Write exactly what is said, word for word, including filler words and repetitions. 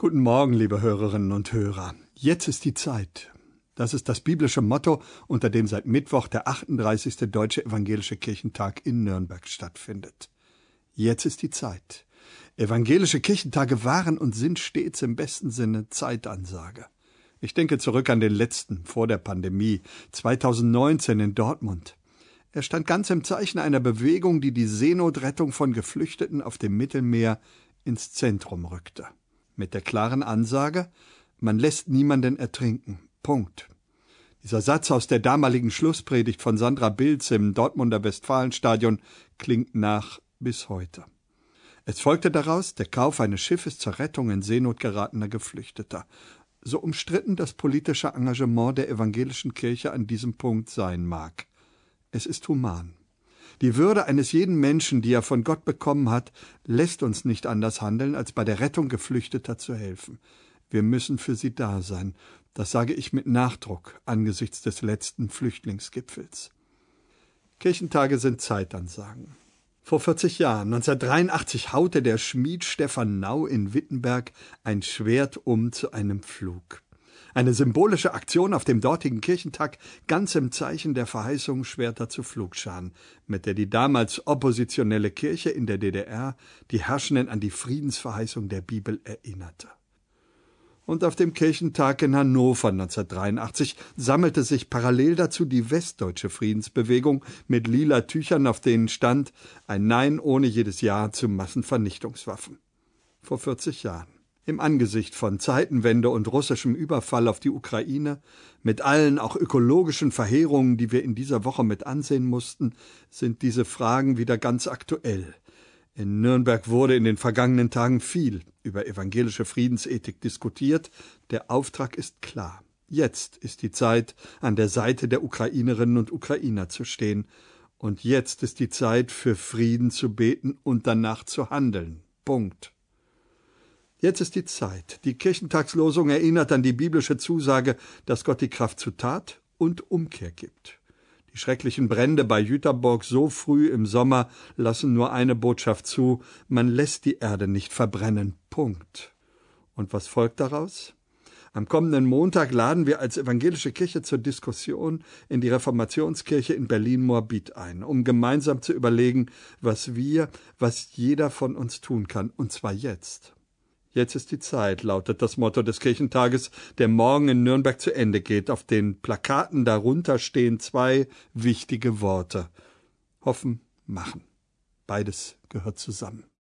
Guten Morgen, liebe Hörerinnen und Hörer. Jetzt ist die Zeit. Das ist das biblische Motto, unter dem seit Mittwoch der achtunddreißigste Deutsche Evangelische Kirchentag in Nürnberg stattfindet. Jetzt ist die Zeit. Evangelische Kirchentage waren und sind stets im besten Sinne Zeitansage. Ich denke zurück an den letzten vor der Pandemie, zweitausendneunzehn in Dortmund. Er stand ganz im Zeichen einer Bewegung, die die Seenotrettung von Geflüchteten auf dem Mittelmeer ins Zentrum rückte. Mit der klaren Ansage, man lässt niemanden ertrinken. Punkt. Dieser Satz aus der damaligen Schlusspredigt von Sandra Bilz im Dortmunder Westfalenstadion klingt nach bis heute. Es folgte daraus der Kauf eines Schiffes zur Rettung in Seenot geratener Geflüchteter. So umstritten das politische Engagement der evangelischen Kirche an diesem Punkt sein mag. Es ist human. Die Würde eines jeden Menschen, die er von Gott bekommen hat, lässt uns nicht anders handeln, als bei der Rettung Geflüchteter zu helfen. Wir müssen für sie da sein. Das sage ich mit Nachdruck angesichts des letzten Flüchtlingsgipfels. Kirchentage sind Zeitansagen. Vor vierzig Jahren, neunzehnhundertdreiundachtzig, haute der Schmied Stefan Nau in Wittenberg ein Schwert um zu einem Pflug. Eine symbolische Aktion auf dem dortigen Kirchentag, ganz im Zeichen der Verheißung Schwerter zu Pflugscharen, mit der die damals oppositionelle Kirche in der D D R die Herrschenden an die Friedensverheißung der Bibel erinnerte. Und auf dem Kirchentag in Hannover neunzehnhundertdreiundachtzig sammelte sich parallel dazu die westdeutsche Friedensbewegung mit lila Tüchern, auf denen stand: ein Nein ohne jedes Ja zu Massenvernichtungswaffen. Vor vierzig Jahren. Im Angesicht von Zeitenwende und russischem Überfall auf die Ukraine, mit allen auch ökologischen Verheerungen, die wir in dieser Woche mit ansehen mussten, sind diese Fragen wieder ganz aktuell. In Nürnberg wurde in den vergangenen Tagen viel über evangelische Friedensethik diskutiert. Der Auftrag ist klar. Jetzt ist die Zeit, an der Seite der Ukrainerinnen und Ukrainer zu stehen. Und jetzt ist die Zeit, für Frieden zu beten und danach zu handeln. Punkt. Jetzt ist die Zeit. Die Kirchentagslosung erinnert an die biblische Zusage, dass Gott die Kraft zu Tat und Umkehr gibt. Die schrecklichen Brände bei Jüterborg so früh im Sommer lassen nur eine Botschaft zu: man lässt die Erde nicht verbrennen. Punkt. Und was folgt daraus? Am kommenden Montag laden wir als evangelische Kirche zur Diskussion in die Reformationskirche in Berlin-Moabit ein, um gemeinsam zu überlegen, was wir, was jeder von uns tun kann, und zwar jetzt. Jetzt ist die Zeit, lautet das Motto des Kirchentages, der morgen in Nürnberg zu Ende geht. Auf den Plakaten darunter stehen zwei wichtige Worte: Hoffen, machen. Beides gehört zusammen.